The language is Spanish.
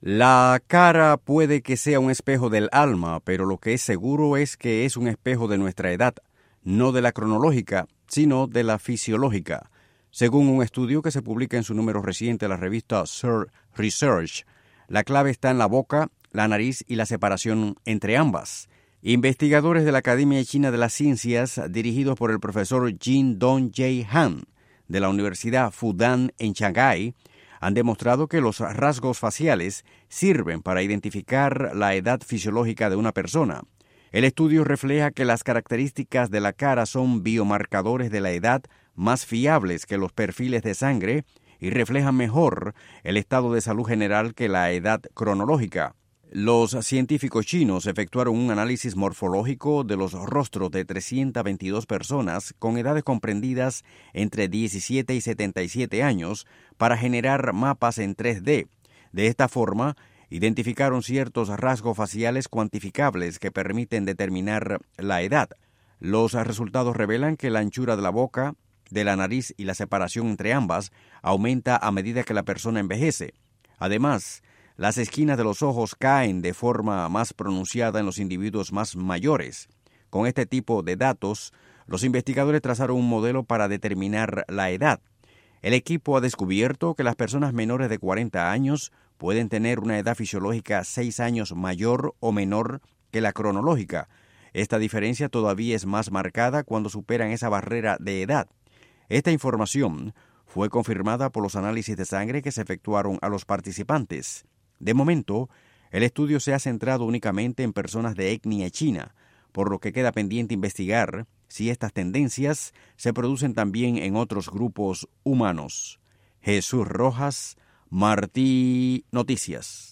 La cara puede que sea un espejo del alma, pero lo que es seguro es que es un espejo de nuestra edad, no de la cronológica, sino de la fisiológica. Según un estudio que se publica en su número reciente de la revista Search Research, la clave está en la boca, la nariz y la separación entre ambas. Investigadores de la Academia China de las Ciencias, dirigidos por el profesor Jin Dong-Jae Han, de la Universidad Fudan en Shanghái, han demostrado que los rasgos faciales sirven para identificar la edad fisiológica de una persona. El estudio refleja que las características de la cara son biomarcadores de la edad más fiables que los perfiles de sangre y reflejan mejor el estado de salud general que la edad cronológica. Los científicos chinos efectuaron un análisis morfológico de los rostros de 322 personas con edades comprendidas entre 17 y 77 años para generar mapas en 3D. De esta forma, identificaron ciertos rasgos faciales cuantificables que permiten determinar la edad. Los resultados revelan que la anchura de la boca, de la nariz y la separación entre ambas aumenta a medida que la persona envejece. Además, las esquinas de los ojos caen de forma más pronunciada en los individuos más mayores. Con este tipo de datos, los investigadores trazaron un modelo para determinar la edad. El equipo ha descubierto que las personas menores de 40 años pueden tener una edad fisiológica 6 años mayor o menor que la cronológica. Esta diferencia todavía es más marcada cuando superan esa barrera de edad. Esta información fue confirmada por los análisis de sangre que se efectuaron a los participantes. De momento, el estudio se ha centrado únicamente en personas de etnia china, por lo que queda pendiente investigar si estas tendencias se producen también en otros grupos humanos. Jesús Rojas, Martí Noticias.